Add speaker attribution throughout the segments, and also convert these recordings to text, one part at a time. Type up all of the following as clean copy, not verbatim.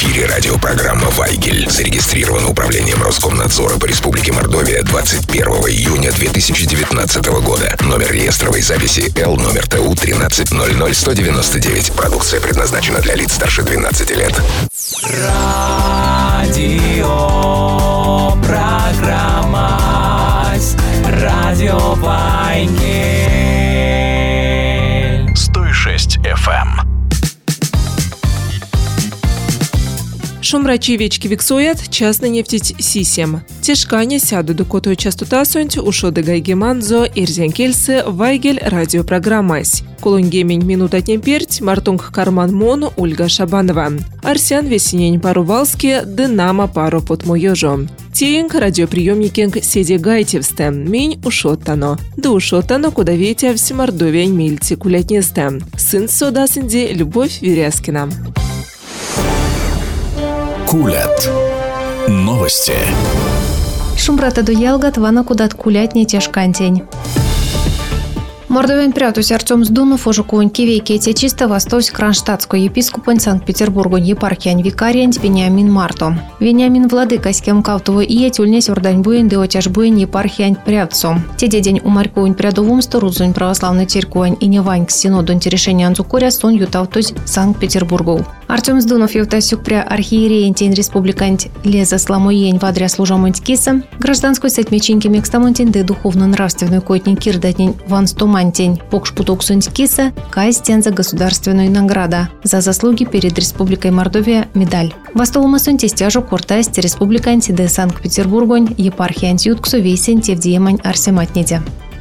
Speaker 1: эфире радиопрограмма «Вайгель». Зарегистрирована Управлением Роскомнадзора по Республике Мордовия 21 июня 2019 года. Номер реестровой записи Л номер ТУ 1300199. Продукция предназначена для лиц старше 12 лет.
Speaker 2: Радиопрограмма «Радио Вайгель».
Speaker 3: 106 FM.
Speaker 4: Шумрачевички виксуят частный нефтить сисем. Тешкане сяду до котой частота сонть ушоды гайгеманзо ирзянкельсы Вайгель радиопрограммась. Кулунгемень минута темперть Мартунг Карман Мон Ольга Шабанова. Арсян Весенень Парувалски Динамо Пару Потмойожо. Тиенг радиоприемникинг Седи Гайтевсте. Минь ушоттано. Да ушоттано куда ветя в Мордовия мильти кулятнесте. Сын Содасинди Любовь Веряскина.
Speaker 3: Кулят. Новости.
Speaker 5: Шумбрата до Ялгат вана кудат кулятни тяжкантень. Мордовен прятусь Артем Сдунов уже кивейки чисто востось Кронштадтской епископен Санкт-Петербургу епархиань викариант Вениамин Марто. Вениамин владыка с кем кавтово и тюльнесь урдань буин де отяж буин епархиань прятцу. Те день умарькуин прядовум сторузунь православной церквань и невань к синодун решения анзукоря сон ютавтось Санкт-Петербургу. Артем Сдунов евтасюк пря архиереентень республикант леза сламоень вадря служамонть киса, гражданской сетмечинки мекстамонтень де духовно-нравственную котень кирдатень ван стомантень покшпуток сунть киса, кайстен за государственную награда за заслуги перед Республикой Мордовия медаль. Востолома сунти стяжу кортасть республиканти де Санкт-Петербургонь епархианти ютксу весен тевдиемань арсематниде.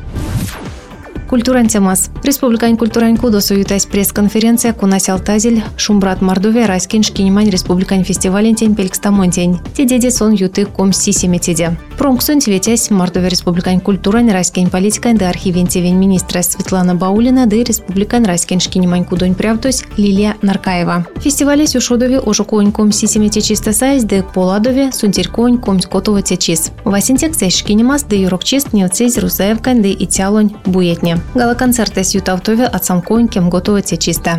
Speaker 5: Культуран темас. Республикань культурань кудосу ютась пресс-конференция кунасял тазель Шумбрат Мордовия райскин шкинимань республикань фестивалентень пелькстамонтень. Теде сон юты ком сисеметеде. Промксун тветясь Мордовия республикань культурань райскин политикань да архивентевень министра Светлана Баулина да республикань райскин шкинимань кудонь прявтось Лилия Наркаева. Фестивале сюшодове ожуконь ком сисемете чисто сайз да поладове сунтерконь ком скотово течис. Васинтек зэш шкинимас да юрокчист невцез русаевкань да и тялонь буетне. Гала-концерты с ютавтове от самконь кем готово чисто.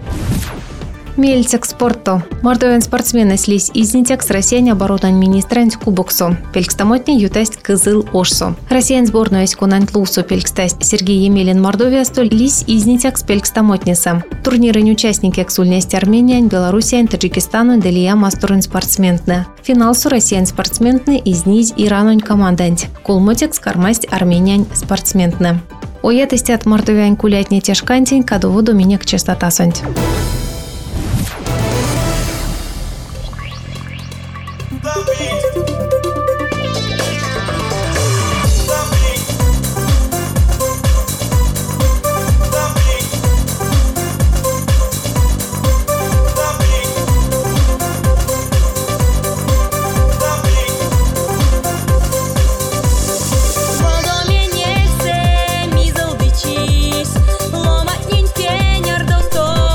Speaker 5: Мельцек спорту. Мордовен спортсмены слизь изнитек с россиян оборотан министрант кубоксу. Пелькстамотни ютасть кызыл ошсу. Россиян сборную есть кунант лусу пелькстасть Сергей Емелин Мордовия столь лись изнитек с пелькстамотниса. Турниры участники эксульнесть Армения, Белоруссия, Таджикистану, Делия мастерын спортсменны. Финал су россиян спортсменны изнизь Иранонь командант. Кулмотек скармасть Армения спортсменны. Оятости от Мордовян кулятни тяжкантень кадову доминек частота сонть.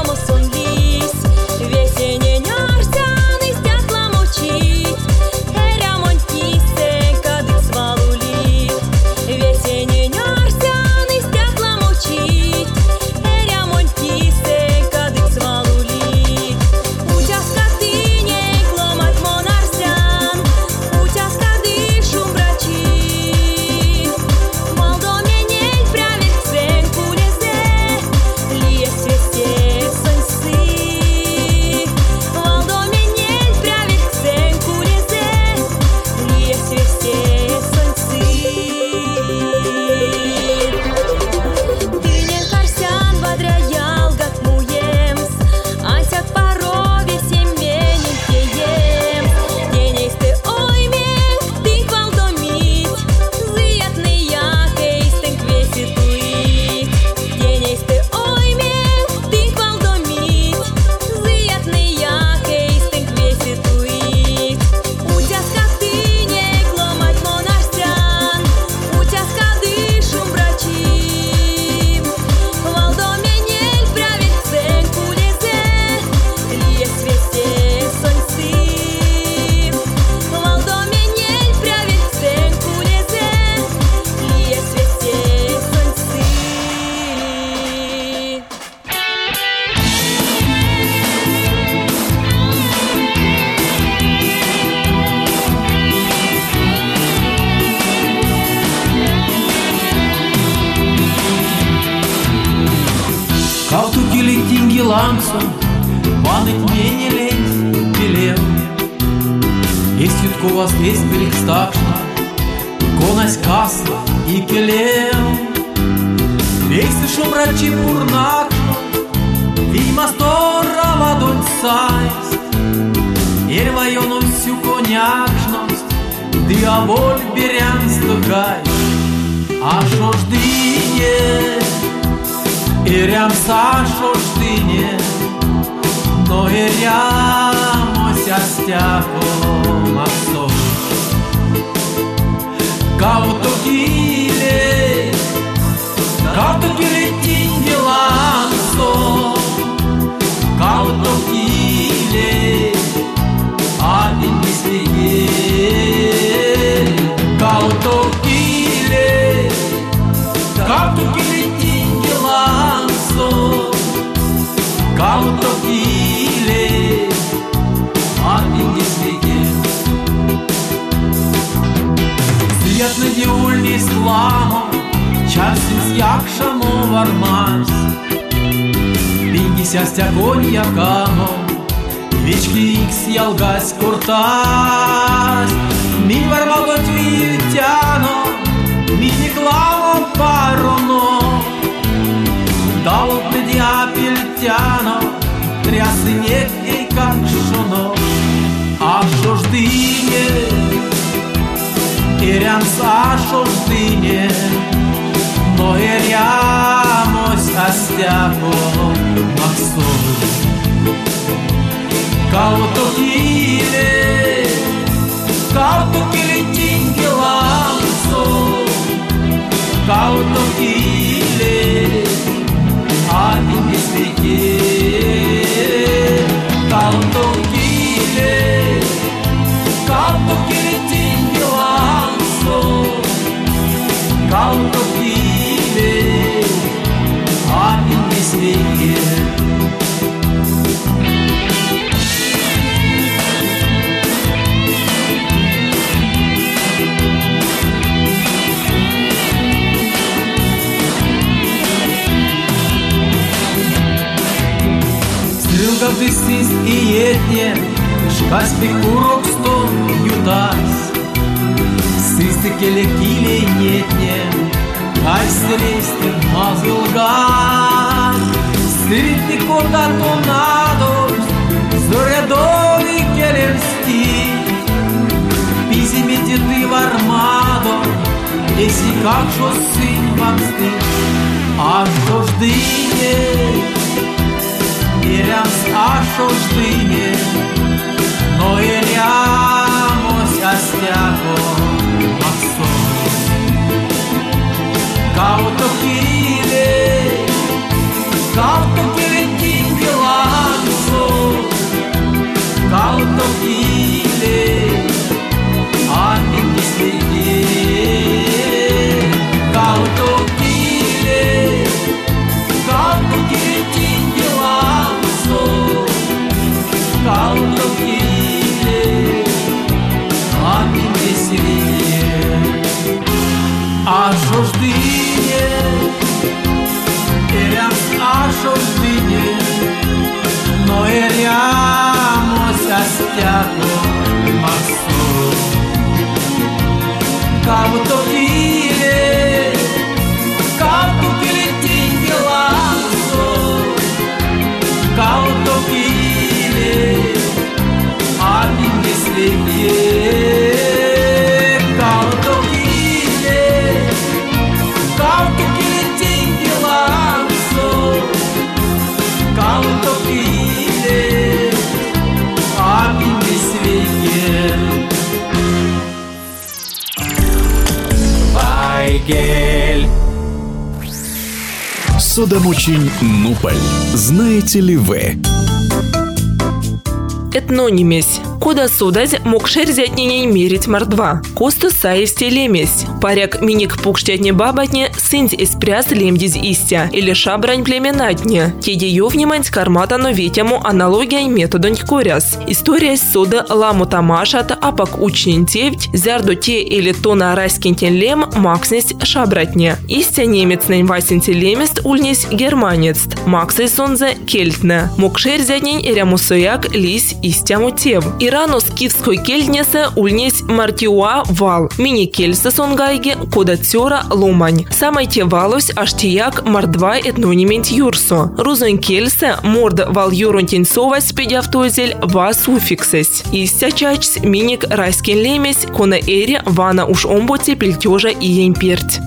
Speaker 6: Hey
Speaker 2: ранцу, паныть мне не лень білел. Естютко вас весь перекстакшна, конась касла и келел. Вейсы шо брачи пурнакшно, видимо здорова донь сайст. Ервайону всю конячность, ты оболь берянство гайш. А шо ж дыне, ирям са шо ж дыне, но ирямося стяком аксо. Кауто киле тинге лансо, кауто киле один не свиге, кауто киле тинге лансо, кауто киле один не свиге. Свет на диульни слама, часис якшамо вармарс. Пингися стягонья камо, вечки икс ялгась куртас. Мин вармало твитяно, мини клаво пароно. Дал педи апельтяно, трясы нет и как шоно. А шо ж дыне, ирям са шо ж дыне, но ирямось астяком максой. Кауто киле тинге лансо, кауто киле один не свиге, кауто киле тинге лансо, кауто киле один не свиге. Стрелка висис и етне, шкась пикурок сто ютась. Сысты келекиле нетне, кай срестен мазылган. Сыритни кота тонадос, зорядови келемсти. Пизиме деды в армадо, если как шо сын вам стыд. А что ж дыне, ирямс а шо ж дыне, но ирямось астяком максой. Кауто киле тинге лансо, кауто киле один не свиге, кауто киле тинге лансо, кауто киле один не свиге. А шо ж дыне, ирямс а шо ж дыне, но ирямось астяком максой. Кауто киле тинге лансо, кауто киле один не свиге, кауто киле тинге лансо, кауто киле один не свиге. Вайгель.
Speaker 3: Судомучень Нуполь. Знаете ли вы?
Speaker 4: Этнонимесь. Куда судать мог шерзятней мерить мордва. Косту саевсте лемесь. Паряк миник пукштятне бабатне сынь испряс лемдиз истя. Или шабрань племенатне. Тедею внимать кармата новитему аналогия методонь коряс. История суда ламу тамашат, апак учнин тевть, зярду те или то на раскинтен лем макснесть шабратне. Истя немецнень васинте лемест ульнесь германецт. Максей сонзе кельтне. Мог шерзятнень рямусояк лись истяму тев. Ирану скифской кельтнесе ульнесь мартиуа вал. Мини кельсе сонгайге кодатсера ломань. Самой те валось аж тияк мордва этнонимент юрсо. Рузон кельсе морд вал юрунтин совась педявтозель ва суффиксес. Истя чачс миник райскин лемесь кона эри вана уж омботе пельтежа и емперть.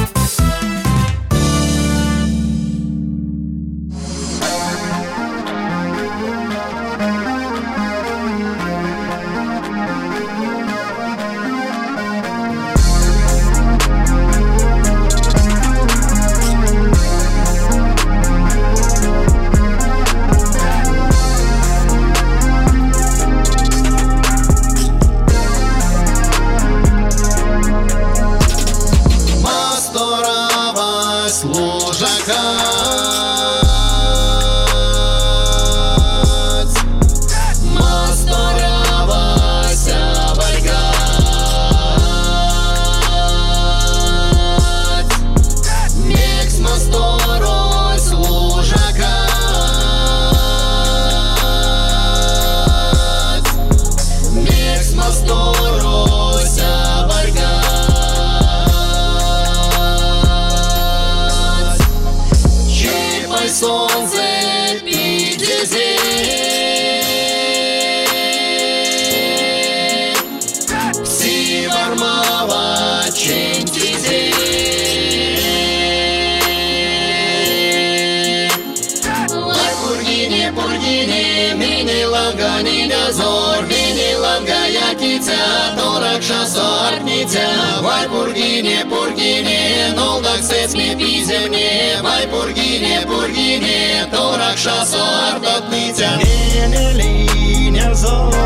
Speaker 6: Солнце пидезе, си вармава чентизе, лай пургине, пургине, мини ланга, ниня зор, мини ланга, якица, торак шасарница, лай пургине, пургине, нолдак сецми пиземне, лай пургине, пургине, торак шасартатница, мини линя зор.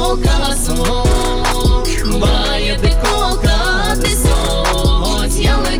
Speaker 7: Колка, ти сон, я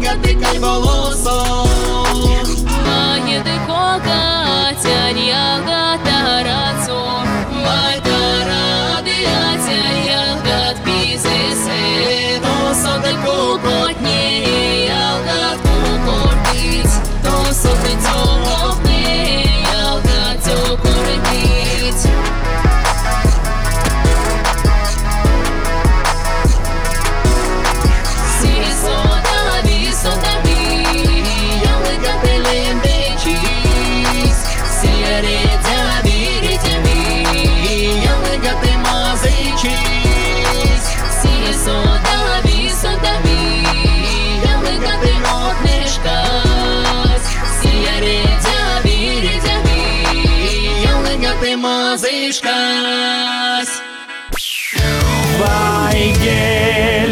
Speaker 6: мазышкась.
Speaker 2: Вайгель.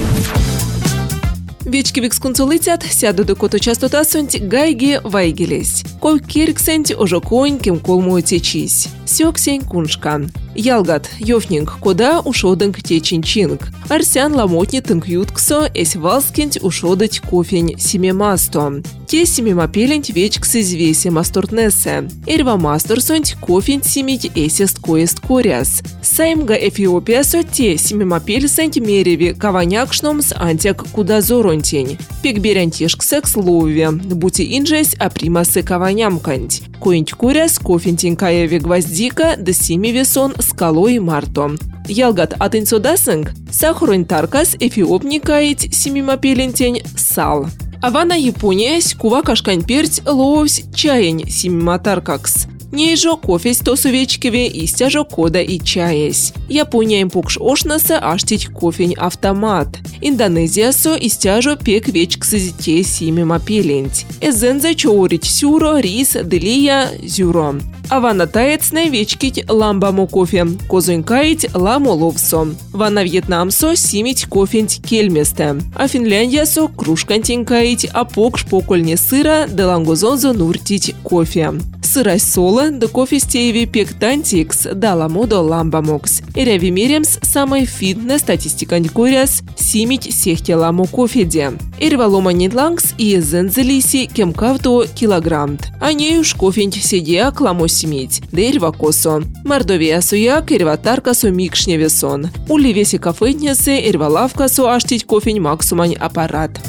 Speaker 4: Вечки викскунцулитят сяду до кото частота сунть гайги вайгелесь. Кол кирксенть ожо конь кем колму течись. Сёксень куншкан. Ялгат, ёфнинг, кода ушодынг течинчинг. Арсян ламотни тынг ютксо, эсь валскенть ушодать кофень семимасто. Те семимапеленть вечкс извесе мастортнесе. Эрва масторсонть кофень семить эсест коест коряс. Саймга Эфиопиасо те семимапельсенть мереви каванякшномс антяк кудазоронтень. Пекберянтишксекс лове. Бути инжесь апримасы каванямканть. Коинть коряс кофентень каеви гвоздика да семи весон скалой марто. Ялгат атынцодасынг сахаронь таркас эфиопникаить семимапелентень сал. Авана Япония кува кашкань перть ловсь чаень семиматаркакс. Нейжо кофесь тосу вечкеве истяжо кода и чаесь. Япония импукш ошнаса аштить кофень автомат. Индонезия со истяжо пек вечксы те семимапеленть. Эзенза чоурить сюро, рис, делия, зюро. Авана таецне вечкить ламбамо кофе, козонькаить ламо ловсо. Вана вьетнамсо симить кофенть кельместе. А Финляндия со кружкантенькаить, а покш покольне сыра делангозонзо нуртить кофе. Сырай соло да кофе стееви пек тантикс да ламодо ламбамокс. Эряви меремс самой фитне статистикань коряс симить сехте ламо кофеде. Эрвалома недлангс и зензелиси кемкавто килограммт. А неюш кофенть седеак ламо симить. Дерва косо. Мордовия суяк эрва таркасо микшневесон. Ули веси кафетнесе эрва лавкасо аштить кофень максумань аппарат.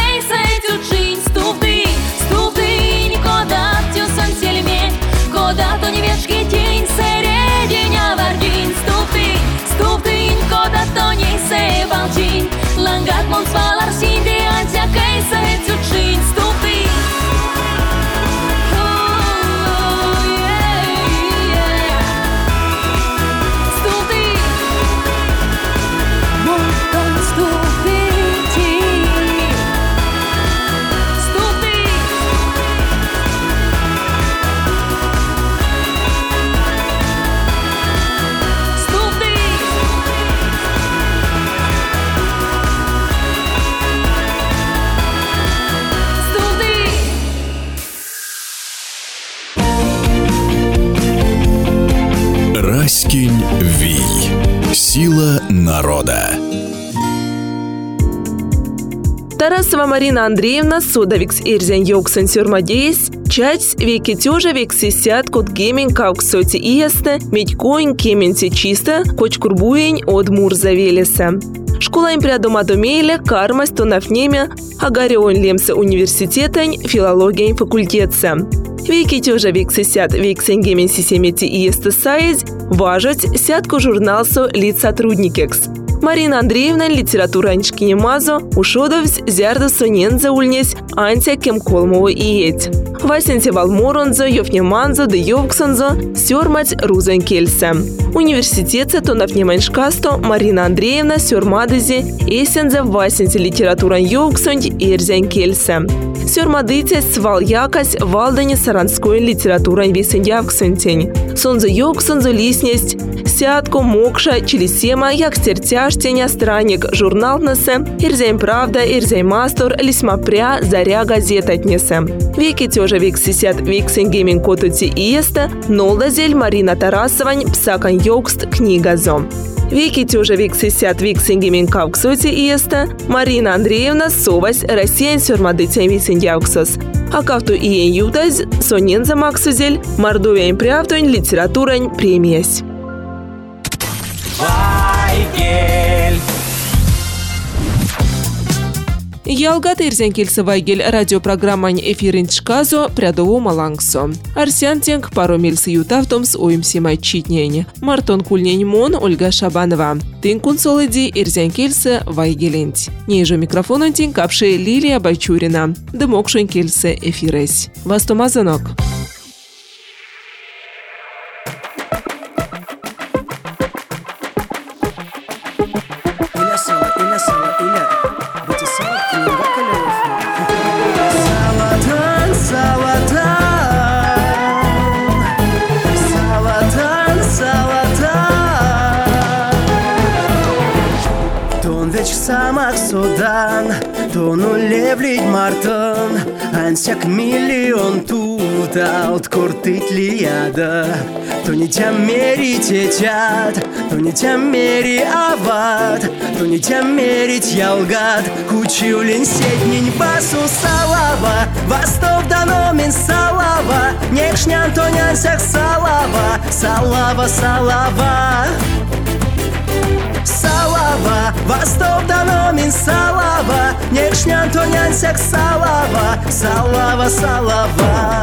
Speaker 7: Кода
Speaker 3: Скинь Вий. Сила народа.
Speaker 4: Тарасова Марина Андреевна судовикс ирзен йоксын сюрмадеес, чать веки тёжа вексисят кот гемень кауксоти иесте, медь коин кементи чисто, коч курбуень от мурза велеса. Школа им прядома домейле, кармас тонафнеме, агарион лемсе университетань, филология факультетса. Веки тёжа вексисят вексен гемень сисемети иесте сайз, важать сятку журналсу лид сотрудникекс. Марина Андреевна литература анчкине мазо ушодовсь зярда соненза ульнесь антя кем колмово иеть. Васенте валморонзо, ёвнеманзо, да ёвксонзо, сёрмать рузань кельсе. Университетце тонафнеманшкасто Марина Андреевна сёрмадызи эсензе васенте литературан ёвксонь эрзянь кельсе. Сёрмадыте свал якась валдане саранской литературан весен явксонтень. Сонзо ёвксонзо лиснесть сятку, мокша, челесема, як стертяштеня, странник, журналнесе, ирзяйм правда, ирзяйм мастор, лисмапря, заря газета отнесе. Веки тёжа вексисят вексен гейминг котути иеста, нолдазель Марина Тарасовань, псакан йокст книгазо. Веки тёжа вексисят вексен гейминг кауксоти иеста, Марина Андреевна совась Россиян сёрмадыцян весен явксос. А кавту иен ютаз, соненза максузель, мордовяйм правдонь, литературань премиясь.
Speaker 2: Вайгель.
Speaker 4: Ялгат ирзян кельсе Вайгель радиопрограммань эфиринчказо прядово малангсо. Арсян тенг пару мельсы ютавтомс оимсимай читнень. Мартон кульнень мон Ольга Шабанова. Тын кунсолыди ирзян кельсе Вайгеленть. Нейжо микрофонон тень капши Лилия Байчурина. Дымокшон кельсе эфиресь. Вастомазанок.
Speaker 7: Самак содан, тону левлить мартын, ансяк миллион тута от кортит лияда. То не тя мери течат, то не тя мери ават, то не тя мерить ялгат, кучиулин сетнень басу салава, восток даномин салава, нешнян тонянсяк салава, салава, салава. Салава, восток даномин салава, нешнян тонянсяк салава, салава, салава.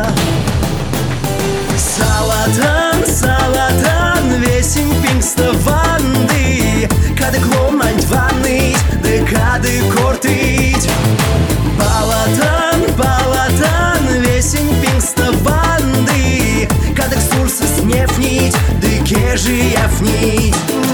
Speaker 7: Салатан, салатан, весень пингста ванды, кады кломань ванныть, да кады кортыть. Балатан, балатан, весень пингста ванды, кады ксурсы снефнить, да кежи яфнить.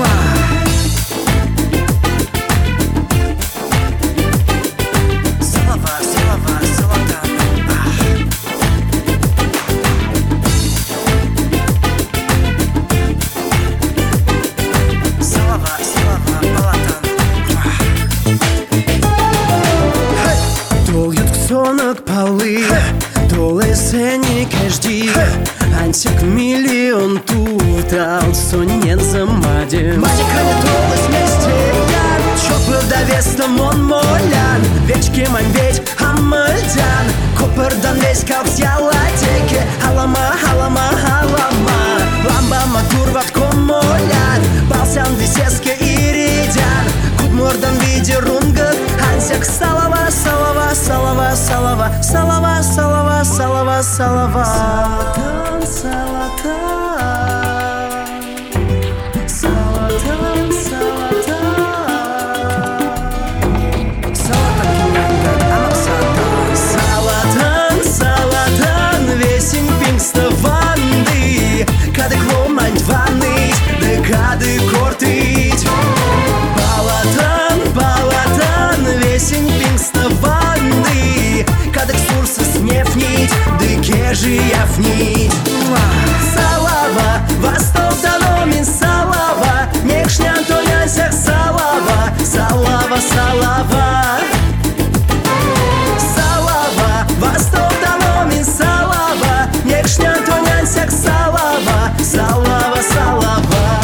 Speaker 7: Ансяк миллион тут, ал сонен замаден. Мадиканя толась вместе, чопыр да вестом он молян. Вечки мань ведь хамальдян, копырдан весь калкс ялатеке. Халама, халама, халама, ламба матурват комолян. Балсян висеске иридян, кудмурдан виде рунгат. Ансяк салава, салава, салава, салава, салава, салава, салава, салава. Салатан, салатан, салатан, салатан, весень пингста ванды, кады кломань ванныть, да кады кортыть. Балатан, балатан, весень пингста ванды, кады ксурсы снефнить, да кежи яфнить. Салава, восток даномин салава, нешнян тонянсяк салава, салава, салава. Салава, восток даномин салава, нешнян тонянсяк салава, салава, салава.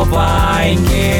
Speaker 2: Вайгель.